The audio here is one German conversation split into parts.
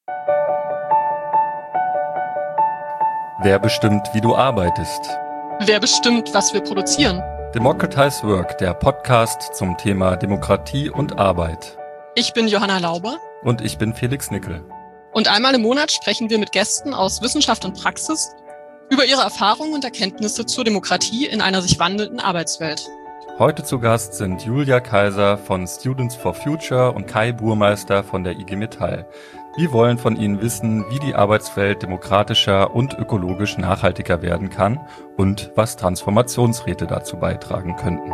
Wer bestimmt, wie du arbeitest? Wer bestimmt, was wir produzieren? Democratize Work, der Podcast zum Thema Demokratie und Arbeit. Ich bin Johanna Lauber. Und ich bin Felix Nickel. Und einmal im Monat sprechen wir mit Gästen aus Wissenschaft und Praxis über ihre Erfahrungen und Erkenntnisse zur Demokratie in einer sich wandelnden Arbeitswelt. Heute zu Gast sind Julia Kaiser von Students for Future und Kai Burmeister von der IG Metall. Wir wollen von Ihnen wissen, wie die Arbeitswelt demokratischer und ökologisch nachhaltiger werden kann und was Transformationsräte dazu beitragen könnten.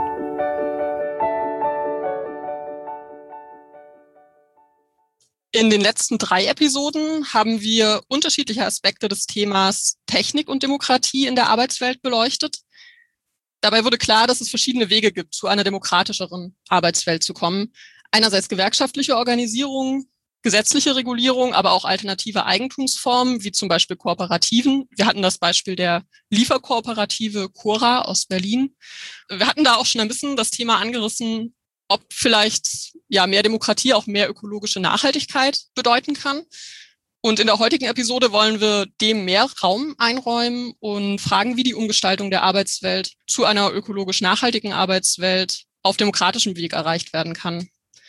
In den letzten 3 Episoden haben wir unterschiedliche Aspekte des Themas Technik und Demokratie in der Arbeitswelt beleuchtet. Dabei wurde klar, dass es verschiedene Wege gibt, zu einer demokratischeren Arbeitswelt zu kommen. Einerseits gewerkschaftliche Organisierung, gesetzliche Regulierung, aber auch alternative Eigentumsformen, wie zum Beispiel Kooperativen. Wir hatten das Beispiel der Lieferkooperative Cora aus Berlin. Wir hatten da auch schon ein bisschen das Thema angerissen, ob vielleicht mehr Demokratie auch mehr ökologische Nachhaltigkeit bedeuten kann. Und in der heutigen Episode wollen wir dem mehr Raum einräumen und fragen, wie die Umgestaltung der Arbeitswelt zu einer ökologisch nachhaltigen Arbeitswelt auf demokratischem Weg erreicht werden kann.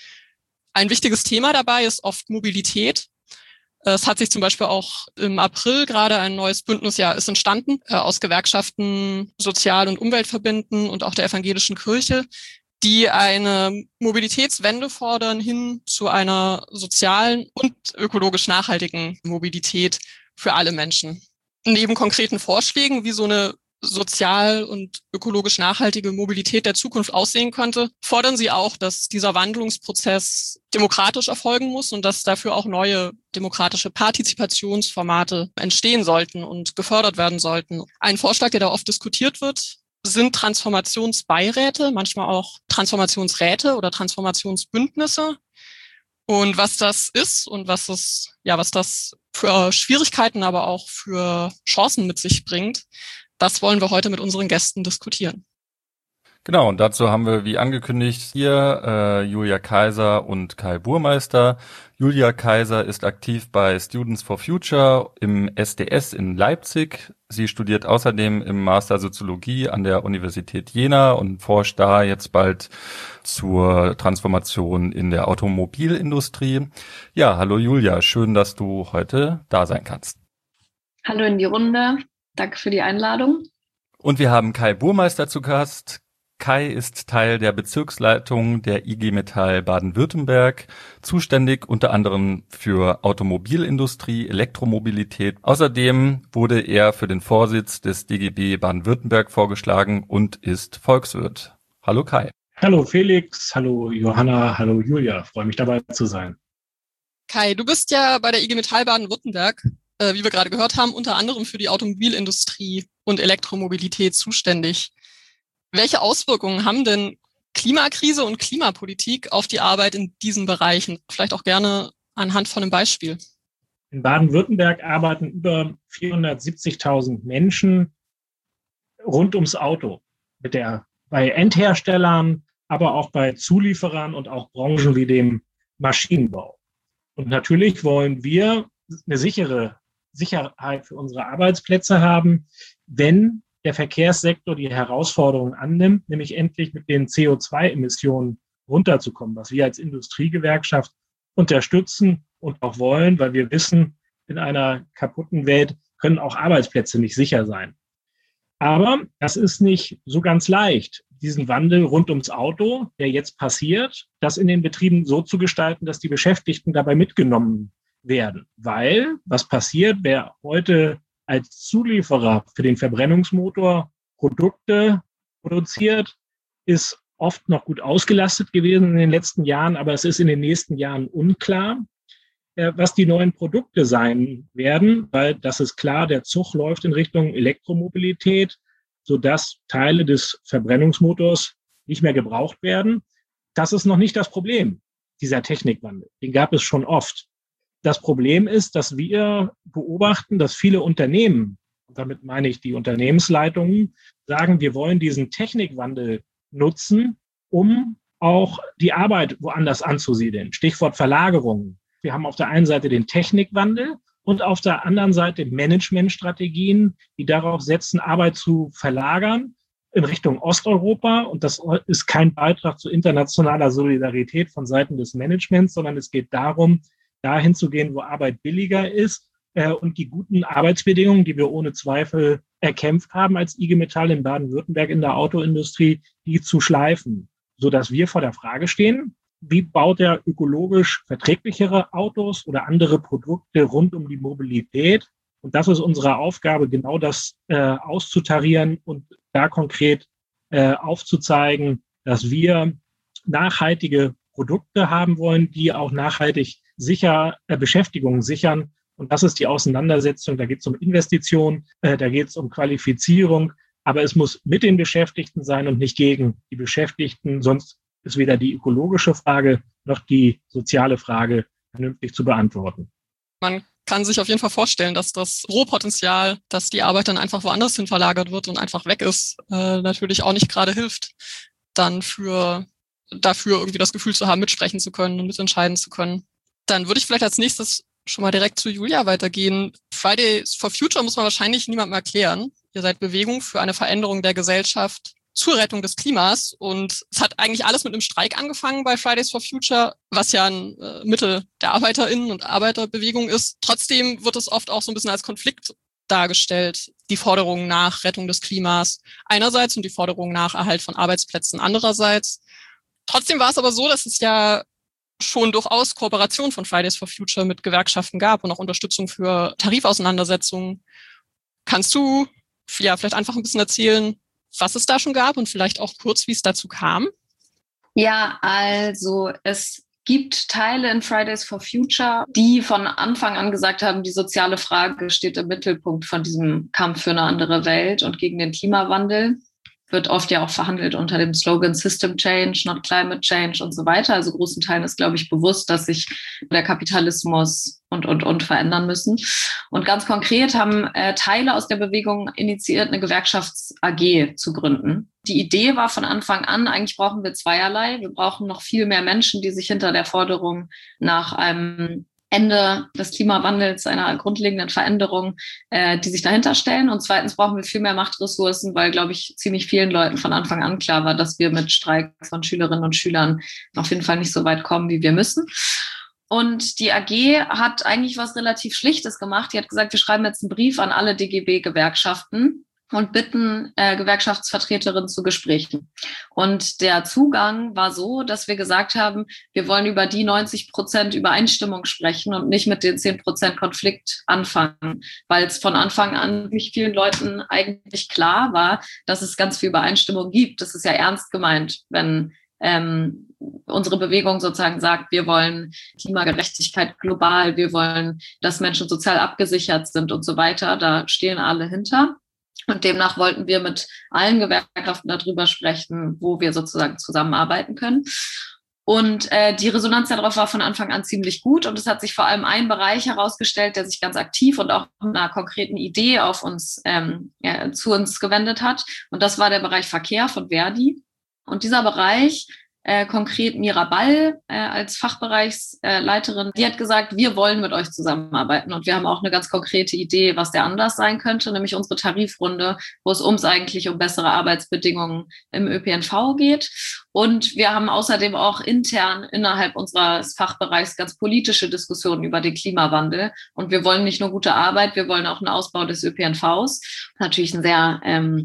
Ein wichtiges Thema dabei ist oft Mobilität. Es hat sich zum Beispiel auch im April gerade ein neues Bündnis ist entstanden aus Gewerkschaften, Sozial- und Umweltverbänden und auch der evangelischen Kirche, die eine Mobilitätswende fordern hin zu einer sozialen und ökologisch nachhaltigen Mobilität für alle Menschen. Neben konkreten Vorschlägen, wie so eine sozial und ökologisch nachhaltige Mobilität der Zukunft aussehen könnte, fordern sie auch, dass dieser Wandlungsprozess demokratisch erfolgen muss und dass dafür auch neue demokratische Partizipationsformate entstehen sollten und gefördert werden sollten. Ein Vorschlag, der da oft diskutiert wird, sind Transformationsbeiräte, manchmal auch Transformationsräte oder Transformationsbündnisse. Und was das ist und was das für Schwierigkeiten, aber auch für Chancen mit sich bringt, das wollen wir heute mit unseren Gästen diskutieren. Genau, und dazu haben wir, wie angekündigt, hier Julia Kaiser und Kai Burmeister. Julia Kaiser ist aktiv bei Students for Future im SDS in Leipzig. Sie studiert außerdem im Master Soziologie an der Universität Jena und forscht da jetzt bald zur Transformation in der Automobilindustrie. Ja, hallo Julia, schön, dass du heute da sein kannst. Hallo in die Runde, danke für die Einladung. Und wir haben Kai Burmeister zu Gast. Kai ist Teil der Bezirksleitung der IG Metall Baden-Württemberg, zuständig unter anderem für Automobilindustrie, Elektromobilität. Außerdem wurde er für den Vorsitz des DGB Baden-Württemberg vorgeschlagen und ist Volkswirt. Hallo Kai. Hallo Felix, hallo Johanna, hallo Julia. Freue mich dabei zu sein. Kai, du bist ja bei der IG Metall Baden-Württemberg, wie wir gerade gehört haben, unter anderem für die Automobilindustrie und Elektromobilität zuständig. Welche Auswirkungen haben denn Klimakrise und Klimapolitik auf die Arbeit in diesen Bereichen? Vielleicht auch gerne anhand von einem Beispiel. In Baden-Württemberg arbeiten über 470.000 Menschen rund ums Auto. Bei Endherstellern, aber auch bei Zulieferern und auch Branchen wie dem Maschinenbau. Und natürlich wollen wir eine sichere Sicherheit für unsere Arbeitsplätze haben, wenn der Verkehrssektor die Herausforderungen annimmt, nämlich endlich mit den CO2-Emissionen runterzukommen, was wir als Industriegewerkschaft unterstützen und auch wollen, weil wir wissen, in einer kaputten Welt können auch Arbeitsplätze nicht sicher sein. Aber das ist nicht so ganz leicht, diesen Wandel rund ums Auto, der jetzt passiert, das in den Betrieben so zu gestalten, dass die Beschäftigten dabei mitgenommen werden. Weil, was passiert, wer heute als Zulieferer für den Verbrennungsmotor Produkte produziert, ist oft noch gut ausgelastet gewesen in den letzten Jahren, aber es ist in den nächsten Jahren unklar, was die neuen Produkte sein werden, weil das ist klar, der Zug läuft in Richtung Elektromobilität, sodass Teile des Verbrennungsmotors nicht mehr gebraucht werden. Das ist noch nicht das Problem, dieser Technikwandel. Den gab es schon oft. Das Problem ist, dass wir beobachten, dass viele Unternehmen, und damit meine ich die Unternehmensleitungen, sagen, wir wollen diesen Technikwandel nutzen, um auch die Arbeit woanders anzusiedeln. Stichwort Verlagerung. Wir haben auf der einen Seite den Technikwandel und auf der anderen Seite Managementstrategien, die darauf setzen, Arbeit zu verlagern in Richtung Osteuropa. Und das ist kein Beitrag zu internationaler Solidarität von Seiten des Managements, sondern es geht darum, dahin zu gehen, wo Arbeit billiger ist und die guten Arbeitsbedingungen, die wir ohne Zweifel erkämpft haben als IG Metall in Baden-Württemberg in der Autoindustrie, die zu schleifen, sodass wir vor der Frage stehen, wie baut er ökologisch verträglichere Autos oder andere Produkte rund um die Mobilität? Und das ist unsere Aufgabe, genau das auszutarieren und da konkret aufzuzeigen, dass wir nachhaltige Produkte haben wollen, die auch nachhaltig Beschäftigung sichern. Und das ist die Auseinandersetzung. Da geht es um Investitionen, da geht es um Qualifizierung. Aber es muss mit den Beschäftigten sein und nicht gegen die Beschäftigten. Sonst ist weder die ökologische Frage noch die soziale Frage vernünftig zu beantworten. Man kann sich auf jeden Fall vorstellen, dass das Rohpotenzial, dass die Arbeit dann einfach woanders hin verlagert wird und einfach weg ist, natürlich auch nicht gerade hilft, dann dafür irgendwie das Gefühl zu haben, mitsprechen zu können und mitentscheiden zu können. Dann würde ich vielleicht als nächstes schon mal direkt zu Julia weitergehen. Fridays for Future muss man wahrscheinlich niemandem erklären. Ihr seid Bewegung für eine Veränderung der Gesellschaft zur Rettung des Klimas. Und es hat eigentlich alles mit einem Streik angefangen bei Fridays for Future, was ja ein Mittel der ArbeiterInnen und Arbeiterbewegung ist. Trotzdem wird es oft auch so ein bisschen als Konflikt dargestellt, die Forderungen nach Rettung des Klimas einerseits und die Forderungen nach Erhalt von Arbeitsplätzen andererseits. Trotzdem war es aber so, dass es ja schon durchaus Kooperation von Fridays for Future mit Gewerkschaften gab und auch Unterstützung für Tarifauseinandersetzungen. Kannst du vielleicht einfach ein bisschen erzählen, was es da schon gab und vielleicht auch kurz, wie es dazu kam? Ja, also es gibt Teile in Fridays for Future, die von Anfang an gesagt haben, die soziale Frage steht im Mittelpunkt von diesem Kampf für eine andere Welt und gegen den Klimawandel. Wird oft ja auch verhandelt unter dem Slogan System Change, not Climate Change und so weiter. Also großen Teilen ist, glaube ich, bewusst, dass sich der Kapitalismus und verändern müssen. Und ganz konkret haben Teile aus der Bewegung initiiert, eine Gewerkschafts-AG zu gründen. Die Idee war von Anfang an, eigentlich brauchen wir zweierlei. Wir brauchen noch viel mehr Menschen, die sich hinter der Forderung nach einem Ende des Klimawandels, einer grundlegenden Veränderung, die sich dahinter stellen. Und zweitens brauchen wir viel mehr Machtressourcen, weil, glaube ich, ziemlich vielen Leuten von Anfang an klar war, dass wir mit Streiks von Schülerinnen und Schülern auf jeden Fall nicht so weit kommen, wie wir müssen. Und die AG hat eigentlich was relativ Schlichtes gemacht. Die hat gesagt, wir schreiben jetzt einen Brief an alle DGB-Gewerkschaften und bitten Gewerkschaftsvertreterinnen zu Gesprächen. Und der Zugang war so, dass wir gesagt haben, wir wollen über die 90% Übereinstimmung sprechen und nicht mit den 10% Konflikt anfangen, weil es von Anfang an nicht vielen Leuten eigentlich klar war, dass es ganz viel Übereinstimmung gibt. Das ist ja ernst gemeint, wenn unsere Bewegung sozusagen sagt, wir wollen Klimagerechtigkeit global, wir wollen, dass Menschen sozial abgesichert sind und so weiter. Da stehen alle hinter. Und demnach wollten wir mit allen Gewerkschaften darüber sprechen, wo wir sozusagen zusammenarbeiten können. Und die Resonanz darauf war von Anfang an ziemlich gut. Und es hat sich vor allem ein Bereich herausgestellt, der sich ganz aktiv und auch mit einer konkreten Idee auf uns, zu uns gewendet hat. Und das war der Bereich Verkehr von Verdi. Und dieser Bereich, konkret Mira Ball als Fachbereichsleiterin, die hat gesagt, wir wollen mit euch zusammenarbeiten. Und wir haben auch eine ganz konkrete Idee, was der Anlass sein könnte, nämlich unsere Tarifrunde, wo es eigentlich um bessere Arbeitsbedingungen im ÖPNV geht. Und wir haben außerdem auch intern innerhalb unseres Fachbereichs ganz politische Diskussionen über den Klimawandel. Und wir wollen nicht nur gute Arbeit, wir wollen auch einen Ausbau des ÖPNVs. Natürlich ein sehr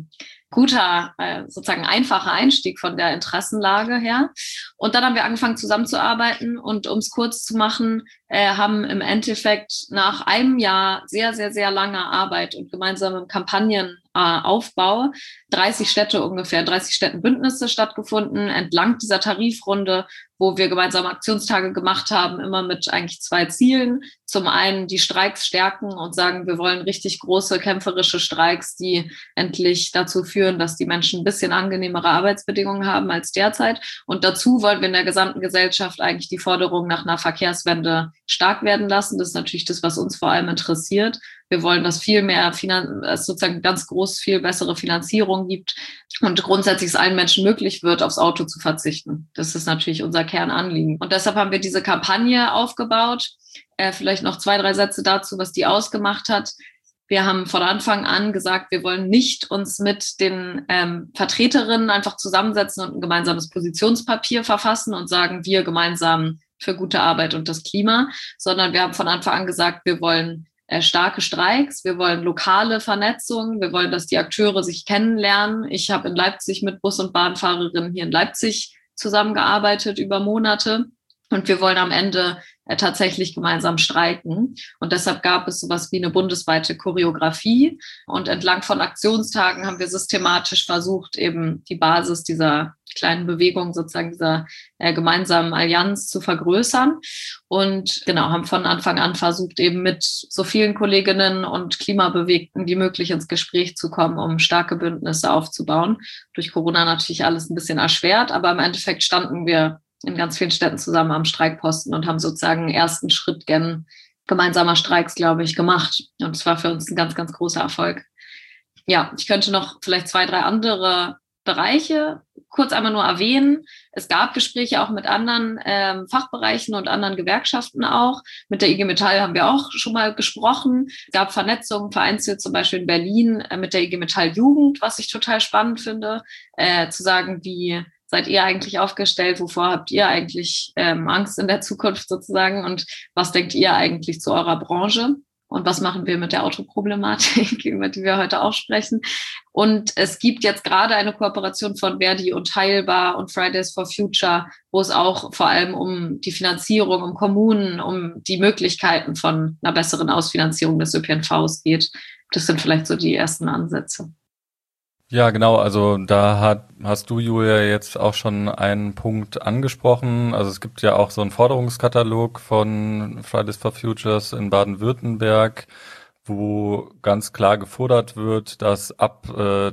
guter, sozusagen einfacher Einstieg von der Interessenlage her. Und dann haben wir angefangen zusammenzuarbeiten und um es kurz zu machen, haben im Endeffekt nach einem Jahr sehr, sehr, sehr langer Arbeit und gemeinsamem Kampagnenaufbau 30 Städtenbündnisse stattgefunden, entlang dieser Tarifrunde, wo wir gemeinsam Aktionstage gemacht haben, immer mit eigentlich 2 Zielen. Zum einen die Streiks stärken und sagen, wir wollen richtig große kämpferische Streiks, die endlich dazu führen, dass die Menschen ein bisschen angenehmere Arbeitsbedingungen haben als derzeit. Und dazu wollen wir in der gesamten Gesellschaft eigentlich die Forderung nach einer Verkehrswende stark werden lassen. Das ist natürlich das, was uns vor allem interessiert, Wir wollen, dass viel mehr sozusagen ganz groß viel bessere Finanzierung gibt und grundsätzlich es allen Menschen möglich wird, aufs Auto zu verzichten. Das ist natürlich unser Kernanliegen. Und deshalb haben wir diese Kampagne aufgebaut. Vielleicht noch 2, 3 Sätze dazu, was die ausgemacht hat. Wir haben von Anfang an gesagt, wir wollen nicht uns mit den Vertreterinnen einfach zusammensetzen und ein gemeinsames Positionspapier verfassen und sagen, wir gemeinsam für gute Arbeit und das Klima, sondern wir haben von Anfang an gesagt, wir wollen starke Streiks, wir wollen lokale Vernetzung, wir wollen, dass die Akteure sich kennenlernen. Ich habe in Leipzig mit Bus- und Bahnfahrerinnen hier in Leipzig zusammengearbeitet über Monate und wir wollen am Ende tatsächlich gemeinsam streiken. Und deshalb gab es sowas wie eine bundesweite Choreografie. Und entlang von Aktionstagen haben wir systematisch versucht, eben die Basis dieser kleinen Bewegung, sozusagen dieser gemeinsamen Allianz zu vergrößern. Und genau, haben von Anfang an versucht, eben mit so vielen Kolleginnen und Klimabewegten wie möglich ins Gespräch zu kommen, um starke Bündnisse aufzubauen. Durch Corona natürlich alles ein bisschen erschwert, aber im Endeffekt standen wir in ganz vielen Städten zusammen am Streikposten und haben sozusagen einen ersten Schritt gen gemeinsamer Streiks, glaube ich, gemacht. Und es war für uns ein ganz, ganz großer Erfolg. Ja, ich könnte noch vielleicht 2, 3 andere Bereiche kurz einmal nur erwähnen. Es gab Gespräche auch mit anderen Fachbereichen und anderen Gewerkschaften auch. Mit der IG Metall haben wir auch schon mal gesprochen. Es gab Vernetzungen vereinzelt, zum Beispiel in Berlin mit der IG Metall Jugend, was ich total spannend finde, zu sagen, wie seid ihr eigentlich aufgestellt? Wovor habt ihr eigentlich Angst in der Zukunft sozusagen? Und was denkt ihr eigentlich zu eurer Branche? Und was machen wir mit der Autoproblematik, über die wir heute auch sprechen? Und es gibt jetzt gerade eine Kooperation von Verdi und Teilbar und Fridays for Future, wo es auch vor allem um die Finanzierung, um Kommunen, um die Möglichkeiten von einer besseren Ausfinanzierung des ÖPNVs geht. Das sind vielleicht so die ersten Ansätze. Ja, genau. Also da hast du, Julia, jetzt auch schon einen Punkt angesprochen. Also es gibt ja auch so einen Forderungskatalog von Fridays for Futures in Baden-Württemberg, wo ganz klar gefordert wird, dass ab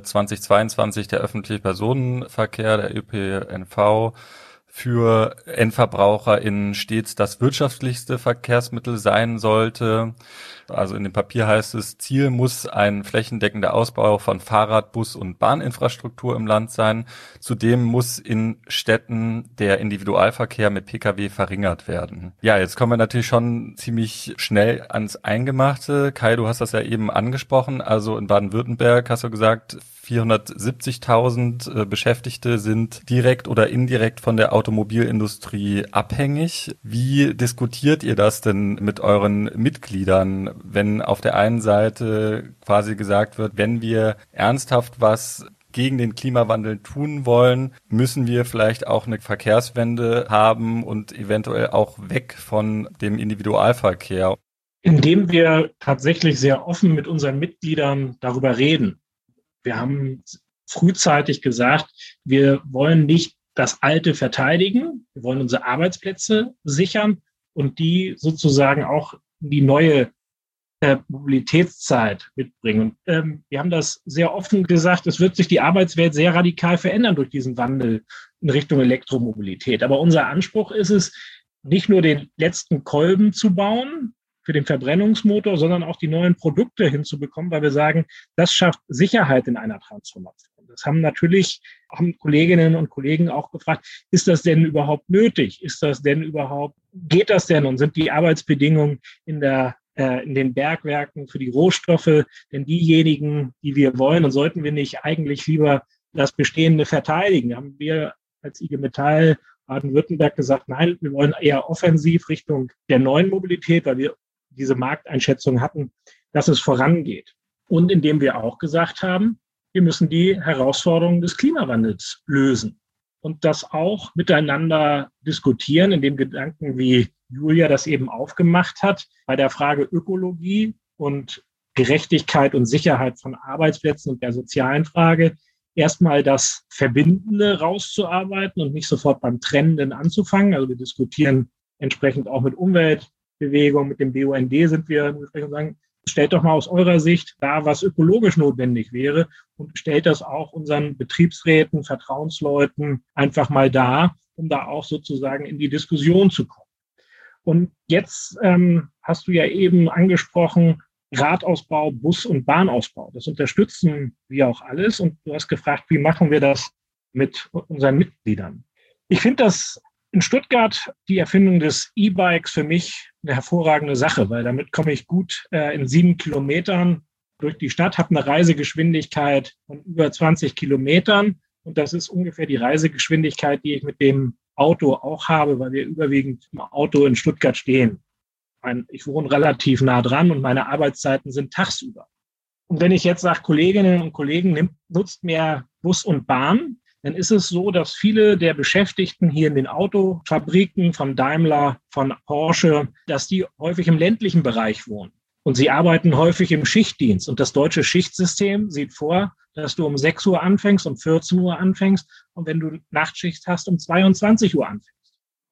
2022 der öffentliche Personenverkehr, der ÖPNV, für EndverbraucherInnen stets das wirtschaftlichste Verkehrsmittel sein sollte. Also in dem Papier heißt es, Ziel muss ein flächendeckender Ausbau von Fahrrad-, Bus- und Bahninfrastruktur im Land sein. Zudem muss in Städten der Individualverkehr mit Pkw verringert werden. Ja, jetzt kommen wir natürlich schon ziemlich schnell ans Eingemachte. Kai, du hast das ja eben angesprochen. Also in Baden-Württemberg hast du gesagt, 470.000 Beschäftigte sind direkt oder indirekt von der Automobilindustrie abhängig. Wie diskutiert ihr das denn mit euren Mitgliedern, wenn auf der einen Seite quasi gesagt wird, wenn wir ernsthaft was gegen den Klimawandel tun wollen, müssen wir vielleicht auch eine Verkehrswende haben und eventuell auch weg von dem Individualverkehr? Indem wir tatsächlich sehr offen mit unseren Mitgliedern darüber reden. Wir haben frühzeitig gesagt, wir wollen nicht das Alte verteidigen, wir wollen unsere Arbeitsplätze sichern und die sozusagen auch in die neue Mobilitätszeit mitbringen. Und wir haben das sehr offen gesagt, es wird sich die Arbeitswelt sehr radikal verändern durch diesen Wandel in Richtung Elektromobilität. Aber unser Anspruch ist es, nicht nur den letzten Kolben zu bauen für den Verbrennungsmotor, sondern auch die neuen Produkte hinzubekommen, weil wir sagen, das schafft Sicherheit in einer Transformation. Das haben Kolleginnen und Kollegen auch gefragt, ist das denn überhaupt nötig? Geht das denn? Und sind die Arbeitsbedingungen in den Bergwerken für die Rohstoffe denn diejenigen, die wir wollen? Und sollten wir nicht eigentlich lieber das Bestehende verteidigen? Haben wir als IG Metall Baden-Württemberg gesagt, nein, wir wollen eher offensiv Richtung der neuen Mobilität, weil wir diese Markteinschätzung hatten, dass es vorangeht. Und indem wir auch gesagt haben, wir müssen die Herausforderungen des Klimawandels lösen und das auch miteinander diskutieren, in dem Gedanken, wie Julia das eben aufgemacht hat, bei der Frage Ökologie und Gerechtigkeit und Sicherheit von Arbeitsplätzen und der sozialen Frage, erstmal das Verbindende rauszuarbeiten und nicht sofort beim Trennenden anzufangen. Also wir diskutieren entsprechend auch mit Umweltbewegungen, mit dem BUND sind wir und sagen, stellt doch mal aus eurer Sicht da, was ökologisch notwendig wäre und stellt das auch unseren Betriebsräten, Vertrauensleuten einfach mal dar, um da auch sozusagen in die Diskussion zu kommen. Und jetzt hast du ja eben angesprochen, Radausbau, Bus- und Bahnausbau. Das unterstützen wir auch alles. Und du hast gefragt, wie machen wir das mit unseren Mitgliedern? Ich finde das in Stuttgart die Erfindung des E-Bikes für mich eine hervorragende Sache, weil damit komme ich gut in 7 Kilometern durch die Stadt, habe eine Reisegeschwindigkeit von über 20 Kilometern. Und das ist ungefähr die Reisegeschwindigkeit, die ich mit dem Auto auch habe, weil wir überwiegend im Auto in Stuttgart stehen. Ich wohne relativ nah dran und meine Arbeitszeiten sind tagsüber. Und wenn ich jetzt sage, Kolleginnen und Kollegen, nutzt mehr Bus und Bahn, dann ist es so, dass viele der Beschäftigten hier in den Autofabriken von Daimler, von Porsche, dass die häufig im ländlichen Bereich wohnen. Und sie arbeiten häufig im Schichtdienst. Und das deutsche Schichtsystem sieht vor, dass du um 6 Uhr anfängst, um 14 Uhr anfängst und wenn du Nachtschicht hast, um 22 Uhr anfängst.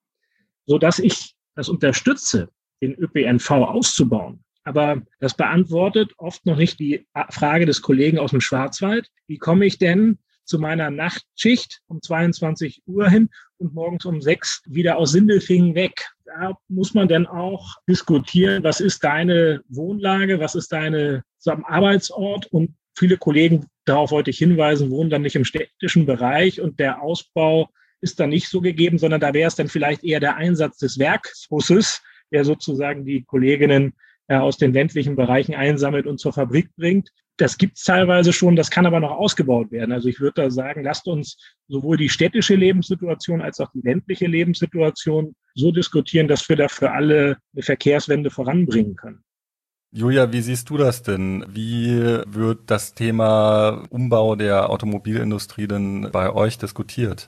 Sodass ich das unterstütze, den ÖPNV auszubauen. Aber das beantwortet oft noch nicht die Frage des Kollegen aus dem Schwarzwald. Wie komme ich denn zu meiner Nachtschicht um 22 Uhr hin und morgens um 6 wieder aus Sindelfingen weg? Da muss man dann auch diskutieren, was ist deine Wohnlage, was ist dein Arbeitsort? Und viele Kollegen, darauf wollte ich hinweisen, wohnen dann nicht im städtischen Bereich und der Ausbau ist dann nicht so gegeben, sondern da wäre es dann vielleicht eher der Einsatz des Werksbusses, der sozusagen die Kolleginnen aus den ländlichen Bereichen einsammelt und zur Fabrik bringt. Das gibt es teilweise schon, das kann aber noch ausgebaut werden. Also ich würde da sagen, lasst uns sowohl die städtische Lebenssituation als auch die ländliche Lebenssituation so diskutieren, dass wir da für alle eine Verkehrswende voranbringen können. Julia, wie siehst du das denn? Wie wird das Thema Umbau der Automobilindustrie denn bei euch diskutiert?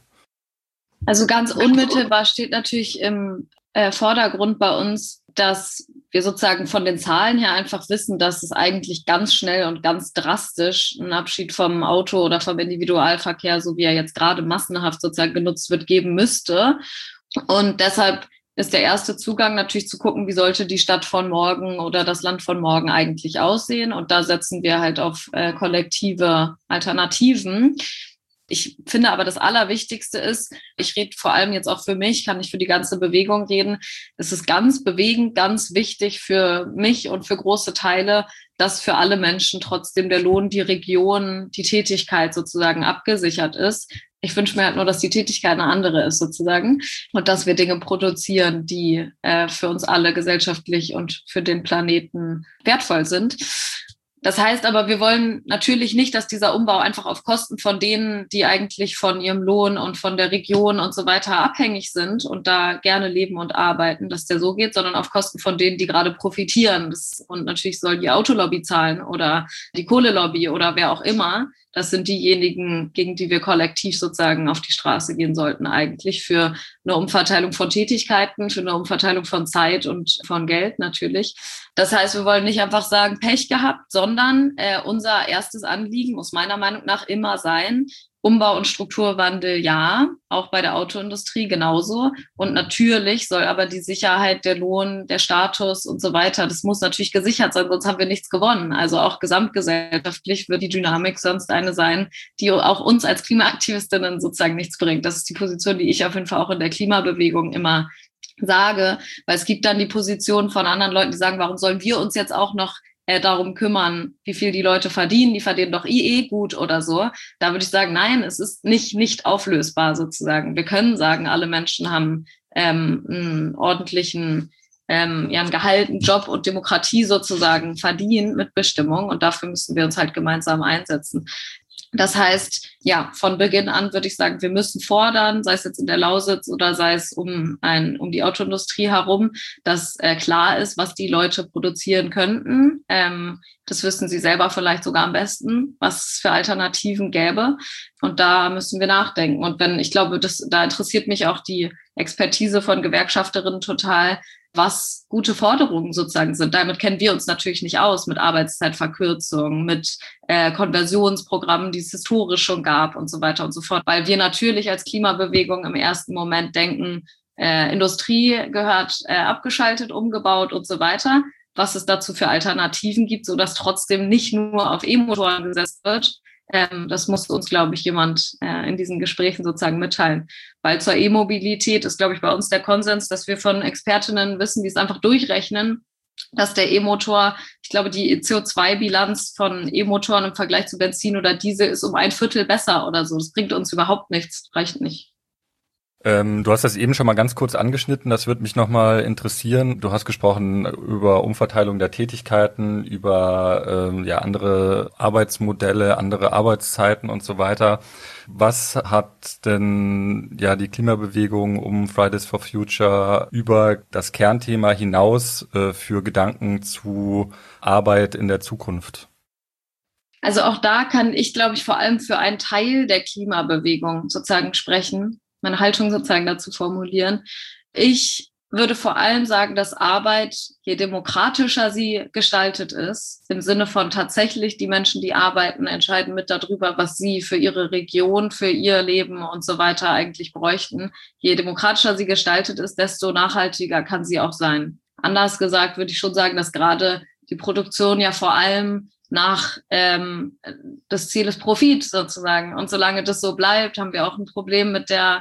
Also ganz unmittelbar steht natürlich im Vordergrund bei uns, dass wir sozusagen von den Zahlen her einfach wissen, dass es eigentlich ganz schnell und ganz drastisch einen Abschied vom Auto oder vom Individualverkehr, so wie er jetzt gerade massenhaft sozusagen genutzt wird, geben müsste. Und deshalb ist der erste Zugang natürlich zu gucken, wie sollte die Stadt von morgen oder das Land von morgen eigentlich aussehen. Und da setzen wir halt auf kollektive Alternativen. Ich finde aber, das Allerwichtigste ist, ich rede vor allem jetzt auch für mich, kann nicht für die ganze Bewegung reden, es ist ganz bewegend, ganz wichtig für mich und für große Teile, dass für alle Menschen trotzdem der Lohn, die Region, die Tätigkeit sozusagen abgesichert ist. Ich wünsche mir halt nur, dass die Tätigkeit eine andere ist sozusagen und dass wir Dinge produzieren, die für uns alle gesellschaftlich und für den Planeten wertvoll sind. Das heißt aber, wir wollen natürlich nicht, dass dieser Umbau einfach auf Kosten von denen, die eigentlich von ihrem Lohn und von der Region und so weiter abhängig sind und da gerne leben und arbeiten, dass der so geht, sondern auf Kosten von denen, die gerade profitieren. Und natürlich soll die Autolobby zahlen oder die Kohlelobby oder wer auch immer. Das sind diejenigen, gegen die wir kollektiv sozusagen auf die Straße gehen sollten, eigentlich für eine Umverteilung von Tätigkeiten, für eine Umverteilung von Zeit und von Geld natürlich. Das heißt, wir wollen nicht einfach sagen, Pech gehabt, sondern unser erstes Anliegen muss meiner Meinung nach immer sein, Umbau und Strukturwandel ja, auch bei der Autoindustrie genauso. Und natürlich soll aber die Sicherheit, der Lohn, der Status und so weiter, das muss natürlich gesichert sein, sonst haben wir nichts gewonnen. Also auch gesamtgesellschaftlich wird die Dynamik sonst eine sein, die auch uns als Klimaaktivistinnen sozusagen nichts bringt. Das ist die Position, die ich auf jeden Fall auch in der Klimabewegung immer sage, weil es gibt dann die Position von anderen Leuten, die sagen, warum sollen wir uns jetzt auch noch darum kümmern, wie viel die Leute verdienen, die verdienen doch gut oder so. Da würde ich sagen, nein, es ist nicht auflösbar sozusagen. Wir können sagen, alle Menschen haben einen ordentlichen einen Gehalt, einen Job und Demokratie sozusagen verdienen mit Bestimmung und dafür müssen wir uns halt gemeinsam einsetzen. Das heißt, ja, von Beginn an würde ich sagen, wir müssen fordern, sei es jetzt in der Lausitz oder sei es um die Autoindustrie herum, dass klar ist, was die Leute produzieren könnten. Das wissen sie selber vielleicht sogar am besten, was es für Alternativen gäbe. Und da müssen wir nachdenken. Und ich glaube, da interessiert mich auch die Expertise von Gewerkschafterinnen total, was gute Forderungen sozusagen sind. Damit kennen wir uns natürlich nicht aus, mit Arbeitszeitverkürzung, mit Konversionsprogrammen, die es historisch schon gab und so weiter und so fort. Weil wir natürlich als Klimabewegung im ersten Moment denken, Industrie gehört abgeschaltet, umgebaut und so weiter. Was es dazu für Alternativen gibt, sodass trotzdem nicht nur auf E-Motoren gesetzt wird. Das muss uns, glaube ich, jemand in diesen Gesprächen sozusagen mitteilen. Weil zur E-Mobilität ist, glaube ich, bei uns der Konsens, dass wir von Expertinnen wissen, die es einfach durchrechnen, dass der E-Motor, ich glaube, die CO2-Bilanz von E-Motoren im Vergleich zu Benzin oder Diesel ist um 1/4 besser oder so. Das bringt uns überhaupt nichts, reicht nicht. Du hast das eben schon mal ganz kurz angeschnitten, das würde mich nochmal interessieren. Du hast gesprochen über Umverteilung der Tätigkeiten, über andere Arbeitsmodelle, andere Arbeitszeiten und so weiter. Was hat denn die Klimabewegung um Fridays for Future über das Kernthema hinaus für Gedanken zu Arbeit in der Zukunft? Also auch da kann ich, glaube ich, vor allem für einen Teil der Klimabewegung sozusagen sprechen, meine Haltung sozusagen dazu formulieren. Ich würde vor allem sagen, dass Arbeit, je demokratischer sie gestaltet ist, im Sinne von tatsächlich die Menschen, die arbeiten, entscheiden mit darüber, was sie für ihre Region, für ihr Leben und so weiter eigentlich bräuchten. Je demokratischer sie gestaltet ist, desto nachhaltiger kann sie auch sein. Anders gesagt würde ich schon sagen, dass gerade die Produktion ja vor allem nach das Ziel ist Profit sozusagen. Und solange das so bleibt, haben wir auch ein Problem mit der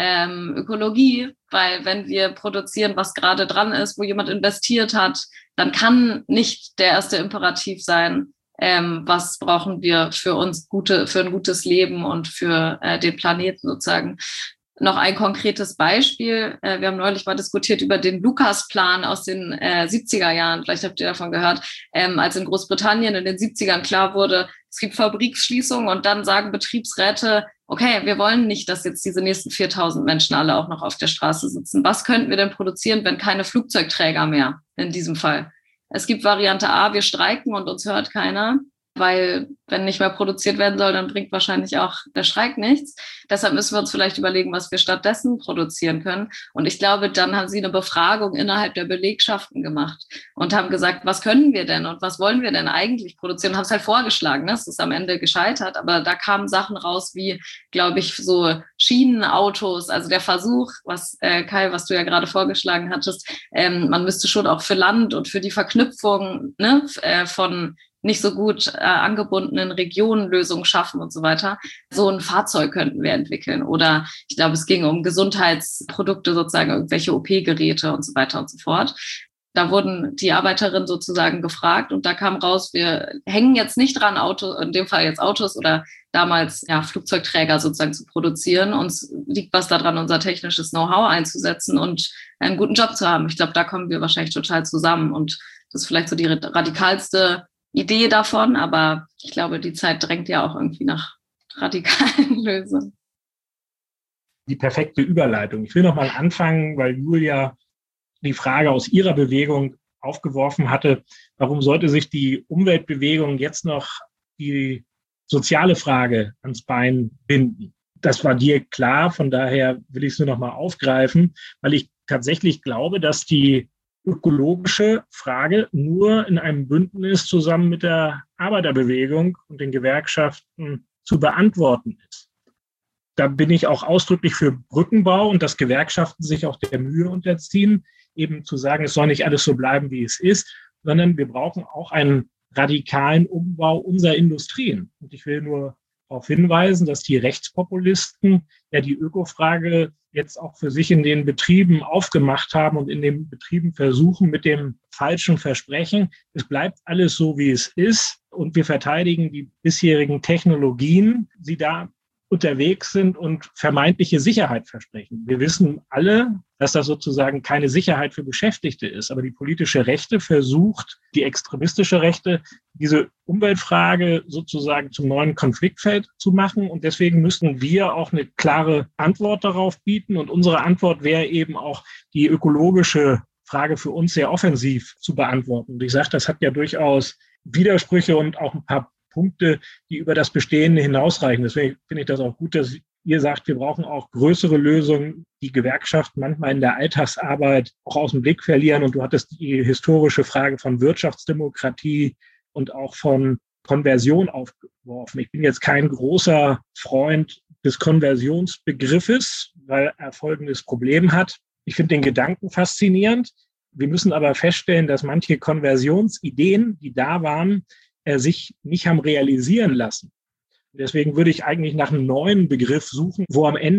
Ökologie, weil wenn wir produzieren, was gerade dran ist, wo jemand investiert hat, dann kann nicht der erste Imperativ sein, was brauchen wir für ein gutes Leben und für den Planeten sozusagen. Noch ein konkretes Beispiel. Wir haben neulich mal diskutiert über den Lucas-Plan aus den 70er Jahren. Vielleicht habt ihr davon gehört, als in Großbritannien in den 70ern klar wurde, es gibt Fabriksschließungen und dann sagen Betriebsräte, okay, wir wollen nicht, dass jetzt diese nächsten 4.000 Menschen alle auch noch auf der Straße sitzen. Was könnten wir denn produzieren, wenn keine Flugzeugträger mehr in diesem Fall? Es gibt Variante A, wir streiken und uns hört keiner. Weil wenn nicht mehr produziert werden soll, dann bringt wahrscheinlich auch der Streik nichts. Deshalb müssen wir uns vielleicht überlegen, was wir stattdessen produzieren können. Und ich glaube, dann haben sie eine Befragung innerhalb der Belegschaften gemacht und haben gesagt, was können wir denn und was wollen wir denn eigentlich produzieren? Und haben es halt vorgeschlagen. Ne? Es ist am Ende gescheitert, aber da kamen Sachen raus wie, glaube ich, so Schienenautos, also der Versuch, Kai, was du ja gerade vorgeschlagen hattest, man müsste schon auch für Land und für die Verknüpfung von nicht so gut angebundenen Regionen Lösungen schaffen und so weiter. So ein Fahrzeug könnten wir entwickeln. Oder ich glaube, es ging um Gesundheitsprodukte, sozusagen irgendwelche OP-Geräte und so weiter und so fort. Da wurden die Arbeiterinnen sozusagen gefragt und da kam raus, wir hängen jetzt nicht dran, in dem Fall jetzt Autos oder damals Flugzeugträger sozusagen zu produzieren. Uns liegt was daran, unser technisches Know-how einzusetzen und einen guten Job zu haben. Ich glaube, da kommen wir wahrscheinlich total zusammen und das ist vielleicht so die radikalste Idee davon, aber ich glaube, die Zeit drängt ja auch irgendwie nach radikalen Lösungen. Die perfekte Überleitung. Ich will noch mal anfangen, weil Julia die Frage aus ihrer Bewegung aufgeworfen hatte, warum sollte sich die Umweltbewegung jetzt noch die soziale Frage ans Bein binden? Das war dir klar, von daher will ich es nur noch mal aufgreifen, weil ich tatsächlich glaube, dass die ökologische Frage nur in einem Bündnis zusammen mit der Arbeiterbewegung und den Gewerkschaften zu beantworten ist. Da bin ich auch ausdrücklich für Brückenbau und dass Gewerkschaften sich auch der Mühe unterziehen, eben zu sagen, es soll nicht alles so bleiben, wie es ist, sondern wir brauchen auch einen radikalen Umbau unserer Industrien. Und ich will nur darauf hinweisen, dass die Rechtspopulisten ja die Ökofrage jetzt auch für sich in den Betrieben aufgemacht haben und in den Betrieben versuchen mit dem falschen Versprechen, es bleibt alles so, wie es ist und wir verteidigen die bisherigen Technologien, die da unterwegs sind und vermeintliche Sicherheit versprechen. Wir wissen alle, dass das sozusagen keine Sicherheit für Beschäftigte ist, aber die politische Rechte versucht, die extremistische Rechte, diese Umweltfrage sozusagen zum neuen Konfliktfeld zu machen und deswegen müssen wir auch eine klare Antwort darauf bieten und unsere Antwort wäre eben auch die ökologische Frage für uns sehr offensiv zu beantworten. Und ich sage, das hat ja durchaus Widersprüche und auch ein paar Punkte, die über das Bestehende hinausreichen. Deswegen finde ich das auch gut, dass ihr sagt, wir brauchen auch größere Lösungen, die Gewerkschaften manchmal in der Alltagsarbeit auch aus dem Blick verlieren. Und du hattest die historische Frage von Wirtschaftsdemokratie und auch von Konversion aufgeworfen. Ich bin jetzt kein großer Freund des Konversionsbegriffes, weil er folgendes Problem hat. Ich finde den Gedanken faszinierend. Wir müssen aber feststellen, dass manche Konversionsideen, die da waren, sich nicht haben realisieren lassen. Deswegen würde ich eigentlich nach einem neuen Begriff suchen, wo am Ende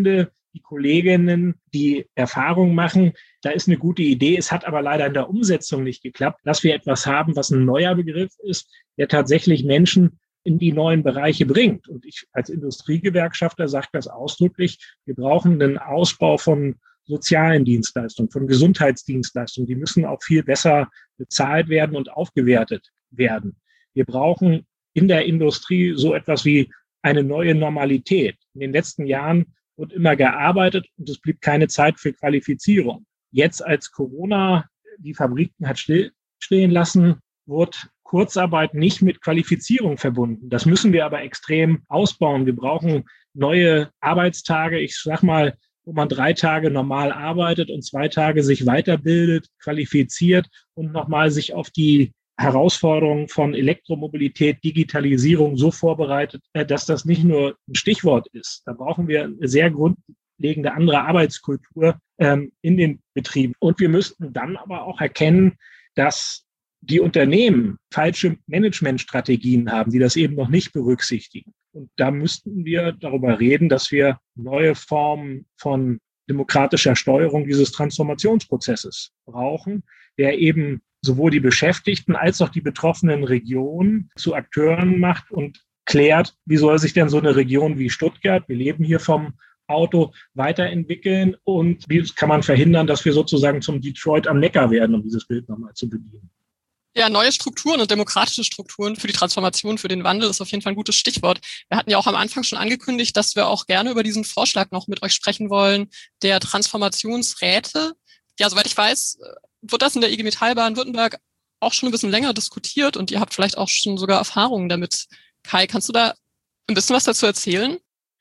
die Kolleginnen, die Erfahrung machen, da ist eine gute Idee. Es hat aber leider in der Umsetzung nicht geklappt, dass wir etwas haben, was ein neuer Begriff ist, der tatsächlich Menschen in die neuen Bereiche bringt. Und ich als Industriegewerkschafter sage das ausdrücklich, wir brauchen einen Ausbau von sozialen Dienstleistungen, von Gesundheitsdienstleistungen. Die müssen auch viel besser bezahlt werden und aufgewertet werden. Wir brauchen in der Industrie so etwas wie eine neue Normalität. In den letzten Jahren wurde immer gearbeitet und es blieb keine Zeit für Qualifizierung. Jetzt, als Corona die Fabriken hat stillstehen lassen, wurde Kurzarbeit nicht mit Qualifizierung verbunden. Das müssen wir aber extrem ausbauen. Wir brauchen neue Arbeitstage. Ich sag mal, wo man 3 Tage normal arbeitet und 2 Tage sich weiterbildet, qualifiziert und nochmal sich auf die Herausforderungen von Elektromobilität, Digitalisierung so vorbereitet, dass das nicht nur ein Stichwort ist. Da brauchen wir eine sehr grundlegende andere Arbeitskultur in den Betrieben. Und wir müssten dann aber auch erkennen, dass die Unternehmen falsche Managementstrategien haben, die das eben noch nicht berücksichtigen. Und da müssten wir darüber reden, dass wir neue Formen von demokratischer Steuerung dieses Transformationsprozesses brauchen, der eben sowohl die Beschäftigten als auch die betroffenen Regionen zu Akteuren macht und klärt, wie soll sich denn so eine Region wie Stuttgart, wir leben hier vom Auto, weiterentwickeln und wie kann man verhindern, dass wir sozusagen zum Detroit am Neckar werden, um dieses Bild nochmal zu bedienen. Ja, neue Strukturen und demokratische Strukturen für die Transformation, für den Wandel ist auf jeden Fall ein gutes Stichwort. Wir hatten ja auch am Anfang schon angekündigt, dass wir auch gerne über diesen Vorschlag noch mit euch sprechen wollen, der Transformationsräte. Ja, soweit ich weiß, wird das in der IG Metall Baden-Württemberg auch schon ein bisschen länger diskutiert und ihr habt vielleicht auch schon sogar Erfahrungen damit. Kai, kannst du da ein bisschen was dazu erzählen?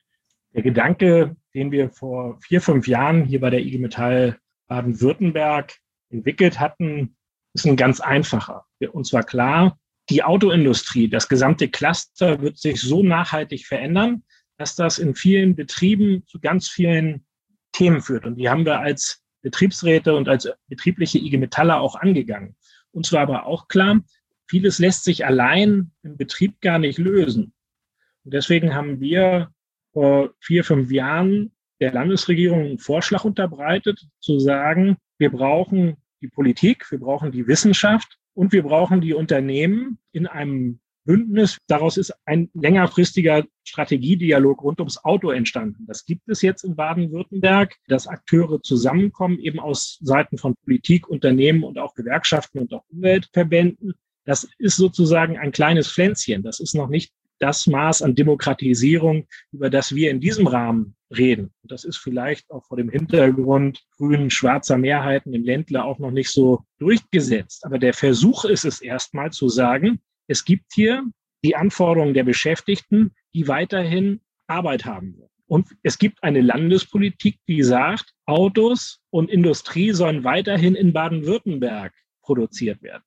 Der Gedanke, den wir vor 4-5 Jahren hier bei der IG Metall Baden-Württemberg entwickelt hatten, ist ein ganz einfacher. Uns war klar, die Autoindustrie, das gesamte Cluster wird sich so nachhaltig verändern, dass das in vielen Betrieben zu ganz vielen Themen führt. Und die haben wir als Betriebsräte und als betriebliche IG Metaller auch angegangen. Uns war aber auch klar, vieles lässt sich allein im Betrieb gar nicht lösen. Und deswegen haben wir vor 4-5 Jahren der Landesregierung einen Vorschlag unterbreitet, zu sagen, wir brauchen die Politik, wir brauchen die Wissenschaft und wir brauchen die Unternehmen in einem Bündnis. Daraus ist ein längerfristiger Strategiedialog rund ums Auto entstanden. Das gibt es jetzt in Baden-Württemberg, dass Akteure zusammenkommen, eben aus Seiten von Politik, Unternehmen und auch Gewerkschaften und auch Umweltverbänden. Das ist sozusagen ein kleines Pflänzchen. Das ist noch nicht das Maß an Demokratisierung, über das wir in diesem Rahmen reden. Und das ist vielleicht auch vor dem Hintergrund grün-schwarzer Mehrheiten im Ländle auch noch nicht so durchgesetzt. Aber der Versuch ist es erstmal zu sagen, es gibt hier die Anforderungen der Beschäftigten, die weiterhin Arbeit haben werden. Und es gibt eine Landespolitik, die sagt, Autos und Industrie sollen weiterhin in Baden-Württemberg produziert werden.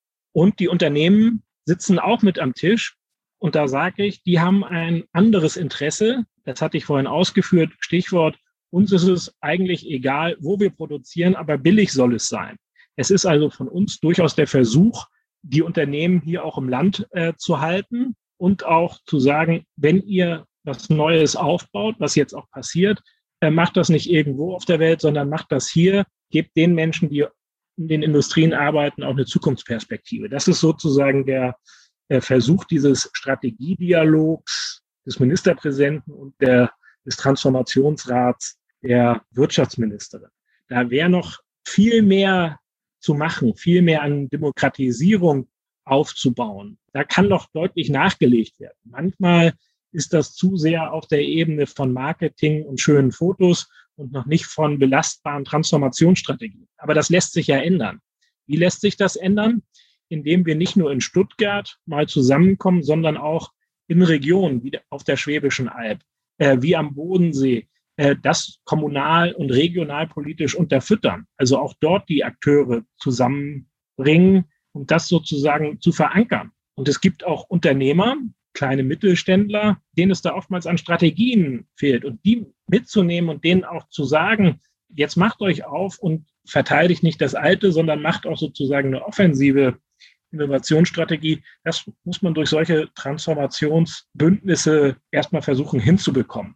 Und die Unternehmen sitzen auch mit am Tisch. Und da sage ich, die haben ein anderes Interesse. Das hatte ich vorhin ausgeführt. Stichwort, uns ist es eigentlich egal, wo wir produzieren, aber billig soll es sein. Es ist also von uns durchaus der Versuch, die Unternehmen hier auch im Land zu halten und auch zu sagen, wenn ihr was Neues aufbaut, was jetzt auch passiert, macht das nicht irgendwo auf der Welt, sondern macht das hier, gebt den Menschen, die in den Industrien arbeiten, auch eine Zukunftsperspektive. Das ist sozusagen der Versuch dieses Strategiedialogs des Ministerpräsidenten und des Transformationsrats der Wirtschaftsministerin. Da wäre noch viel mehr zu machen, viel mehr an Demokratisierung aufzubauen. Da kann noch deutlich nachgelegt werden. Manchmal ist das zu sehr auf der Ebene von Marketing und schönen Fotos und noch nicht von belastbaren Transformationsstrategien. Aber das lässt sich ja ändern. Wie lässt sich das ändern? Indem wir nicht nur in Stuttgart mal zusammenkommen, sondern auch in Regionen wie auf der Schwäbischen Alb, wie am Bodensee, das kommunal- und regionalpolitisch unterfüttern. Also auch dort die Akteure zusammenbringen, um das sozusagen zu verankern. Und es gibt auch Unternehmer, kleine Mittelständler, denen es da oftmals an Strategien fehlt. Und die mitzunehmen und denen auch zu sagen, jetzt macht euch auf und verteidigt nicht das Alte, sondern macht auch sozusagen eine offensive Innovationsstrategie. Das muss man durch solche Transformationsbündnisse erstmal versuchen hinzubekommen.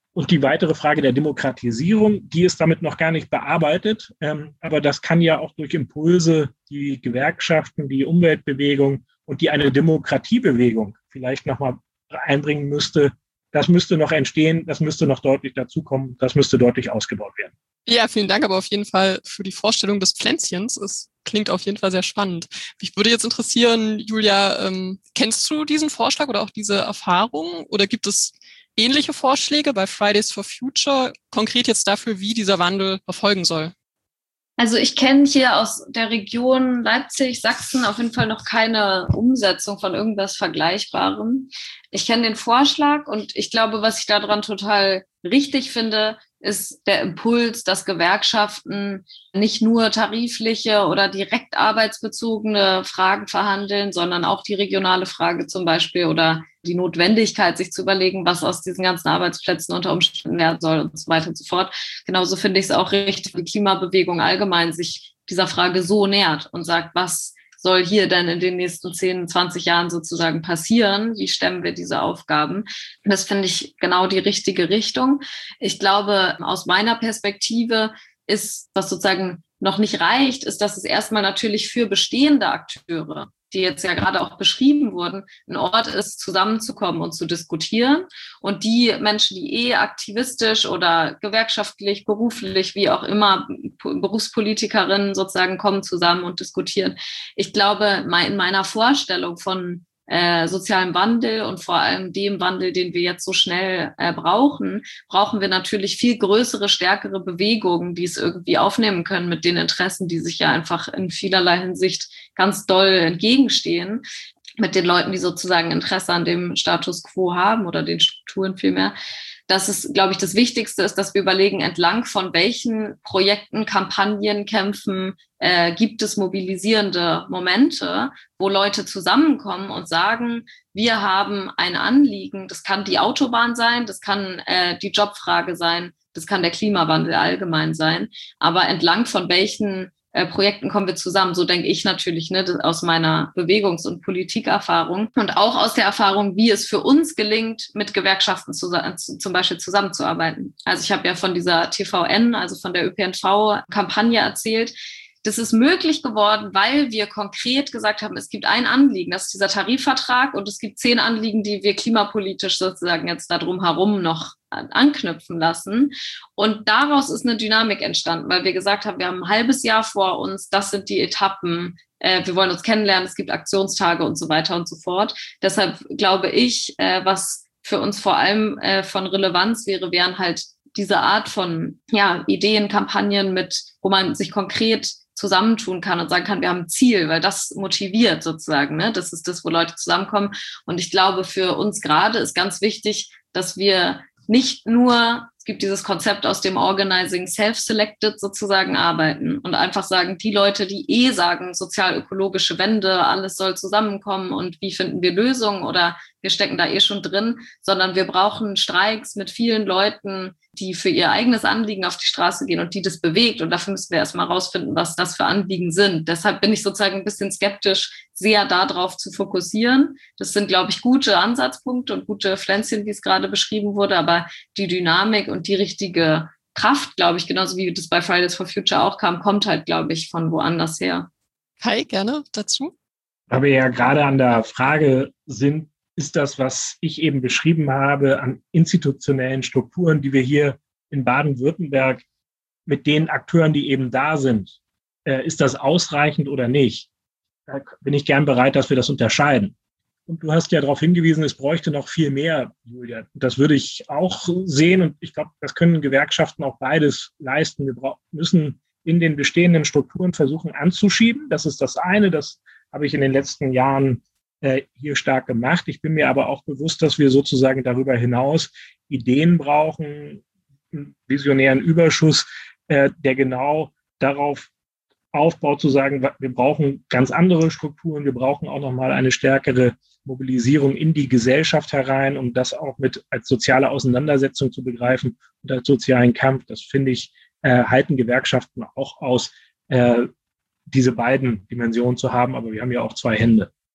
Und die weitere Frage der Demokratisierung, die ist damit noch gar nicht bearbeitet. Aber das kann ja auch durch Impulse, die Gewerkschaften, die Umweltbewegung und die eine Demokratiebewegung vielleicht nochmal einbringen müsste, das müsste noch entstehen, das müsste noch deutlich dazukommen, das müsste deutlich ausgebaut werden. Ja, vielen Dank aber auf jeden Fall für die Vorstellung des Pflänzchens. Es klingt auf jeden Fall sehr spannend. Mich würde jetzt interessieren, Julia, kennst du diesen Vorschlag oder auch diese Erfahrung? Oder gibt es ähnliche Vorschläge bei Fridays for Future, konkret jetzt dafür, wie dieser Wandel erfolgen soll? Also ich kenne hier aus der Region Leipzig, Sachsen auf jeden Fall noch keine Umsetzung von irgendwas Vergleichbarem. Ich kenne den Vorschlag und ich glaube, was ich daran total richtig finde, ist der Impuls, dass Gewerkschaften nicht nur tarifliche oder direkt arbeitsbezogene Fragen verhandeln, sondern auch die regionale Frage zum Beispiel oder die Notwendigkeit, sich zu überlegen, was aus diesen ganzen Arbeitsplätzen unter Umständen werden soll und so weiter und so fort. Genauso finde ich es auch richtig, wie die Klimabewegung allgemein sich dieser Frage so nähert und sagt, was soll hier denn in den nächsten 10, 20 Jahren sozusagen passieren? Wie stemmen wir diese Aufgaben? Und das finde ich genau die richtige Richtung. Ich glaube, aus meiner Perspektive ist, was sozusagen noch nicht reicht, ist, dass es erstmal natürlich für bestehende Akteure, die jetzt ja gerade auch beschrieben wurden, ein Ort ist, zusammenzukommen und zu diskutieren. Und die Menschen, die aktivistisch oder gewerkschaftlich, beruflich, wie auch immer, Berufspolitikerinnen sozusagen kommen zusammen und diskutieren. Ich glaube, in meiner Vorstellung von sozialem Wandel und vor allem dem Wandel, den wir jetzt so schnell brauchen wir natürlich viel größere, stärkere Bewegungen, die es irgendwie aufnehmen können mit den Interessen, die sich ja einfach in vielerlei Hinsicht ganz doll entgegenstehen, mit den Leuten, die sozusagen Interesse an dem Status quo haben oder den Strukturen vielmehr. Dass es, glaube ich, das Wichtigste ist, dass wir überlegen, entlang von welchen Projekten, Kampagnen, Kämpfen gibt es mobilisierende Momente, wo Leute zusammenkommen und sagen, wir haben ein Anliegen, das kann die Autobahn sein, das kann die Jobfrage sein, das kann der Klimawandel allgemein sein, aber entlang von welchen Projekten kommen wir zusammen. So denke ich natürlich, ne, aus meiner Bewegungs- und Politikerfahrung und auch aus der Erfahrung, wie es für uns gelingt, mit Gewerkschaften zum Beispiel zusammenzuarbeiten. Also ich habe ja von dieser TVN, also von der ÖPNV-Kampagne erzählt. Das ist möglich geworden, weil wir konkret gesagt haben, es gibt ein Anliegen, das ist dieser Tarifvertrag und es gibt 10 Anliegen, die wir klimapolitisch sozusagen jetzt da drum herum noch anknüpfen lassen. Und daraus ist eine Dynamik entstanden, weil wir gesagt haben, wir haben ein halbes Jahr vor uns, das sind die Etappen, wir wollen uns kennenlernen, es gibt Aktionstage und so weiter und so fort. Deshalb glaube ich, was für uns vor allem von Relevanz wären halt diese Art von Ideen, Kampagnen wo man sich konkret zusammentun kann und sagen kann, wir haben ein Ziel, weil das motiviert sozusagen, ne? Das ist das, wo Leute zusammenkommen. Und ich glaube, für uns gerade ist ganz wichtig, dass wir nicht nur, es gibt dieses Konzept aus dem Organizing Self-Selected sozusagen arbeiten und einfach sagen, die Leute, die sagen, sozial-ökologische Wende, alles soll zusammenkommen und wie finden wir Lösungen oder wir stecken da schon drin, sondern wir brauchen Streiks mit vielen Leuten, die für ihr eigenes Anliegen auf die Straße gehen und die das bewegt. Und dafür müssen wir erstmal rausfinden, was das für Anliegen sind. Deshalb bin ich sozusagen ein bisschen skeptisch, sehr darauf zu fokussieren. Das sind, glaube ich, gute Ansatzpunkte und gute Pflänzchen, wie es gerade beschrieben wurde. Aber die Dynamik und die richtige Kraft, glaube ich, genauso wie das bei Fridays for Future auch kam, kommt halt, glaube ich, von woanders her. Kai, gerne dazu. Da wir ja gerade an der Frage sind, ist das, was ich eben beschrieben habe, an institutionellen Strukturen, die wir hier in Baden-Württemberg mit den Akteuren, die eben da sind, ist das ausreichend oder nicht? Da bin ich gern bereit, dass wir das unterscheiden. Und du hast ja darauf hingewiesen, es bräuchte noch viel mehr, Julia. Das würde ich auch sehen und ich glaube, das können Gewerkschaften auch beides leisten. Wir müssen in den bestehenden Strukturen versuchen anzuschieben. Das ist das eine, das habe ich in den letzten Jahren hier stark gemacht. Ich bin mir aber auch bewusst, dass wir sozusagen darüber hinaus Ideen brauchen, einen visionären Überschuss, der genau darauf aufbaut, zu sagen, wir brauchen ganz andere Strukturen, wir brauchen auch nochmal eine stärkere Mobilisierung in die Gesellschaft herein, um das auch mit als soziale Auseinandersetzung zu begreifen und als sozialen Kampf. Das finde ich, halten Gewerkschaften auch aus, diese beiden Dimensionen zu haben, aber wir haben ja auch 2 Hände.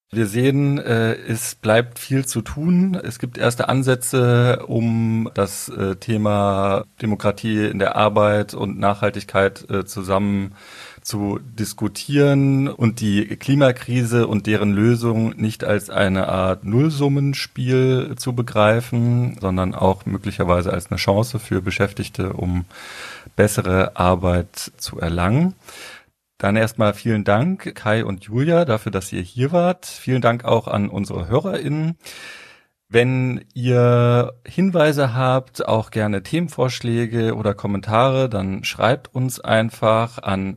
Wir sehen, es bleibt viel zu tun. Es gibt erste Ansätze, um das Thema Demokratie in der Arbeit und Nachhaltigkeit zusammen zu diskutieren und die Klimakrise und deren Lösung nicht als eine Art Nullsummenspiel zu begreifen, sondern auch möglicherweise als eine Chance für Beschäftigte, um bessere Arbeit zu erlangen. Dann erstmal vielen Dank, Kai und Julia, dafür, dass ihr hier wart. Vielen Dank auch an unsere HörerInnen. Wenn ihr Hinweise habt, auch gerne Themenvorschläge oder Kommentare, dann schreibt uns einfach an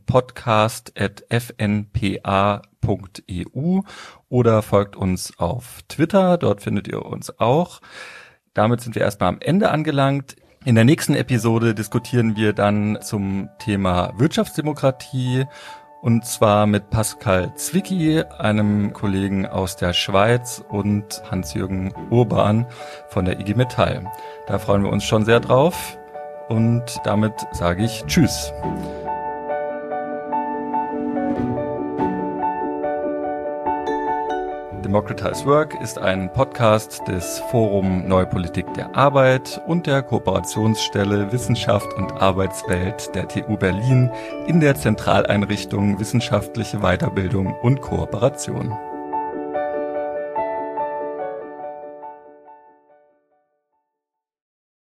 podcast@fnpa.eu oder folgt uns auf Twitter, dort findet ihr uns auch. Damit sind wir erstmal am Ende angelangt. In der nächsten Episode diskutieren wir dann zum Thema Wirtschaftsdemokratie und zwar mit Pascal Zwicky, einem Kollegen aus der Schweiz, und Hans-Jürgen Urban von der IG Metall. Da freuen wir uns schon sehr drauf und damit sage ich Tschüss. Democratize Work ist ein Podcast des Forum Neue Politik der Arbeit und der Kooperationsstelle Wissenschaft und Arbeitswelt der TU Berlin in der Zentraleinrichtung Wissenschaftliche Weiterbildung und Kooperation.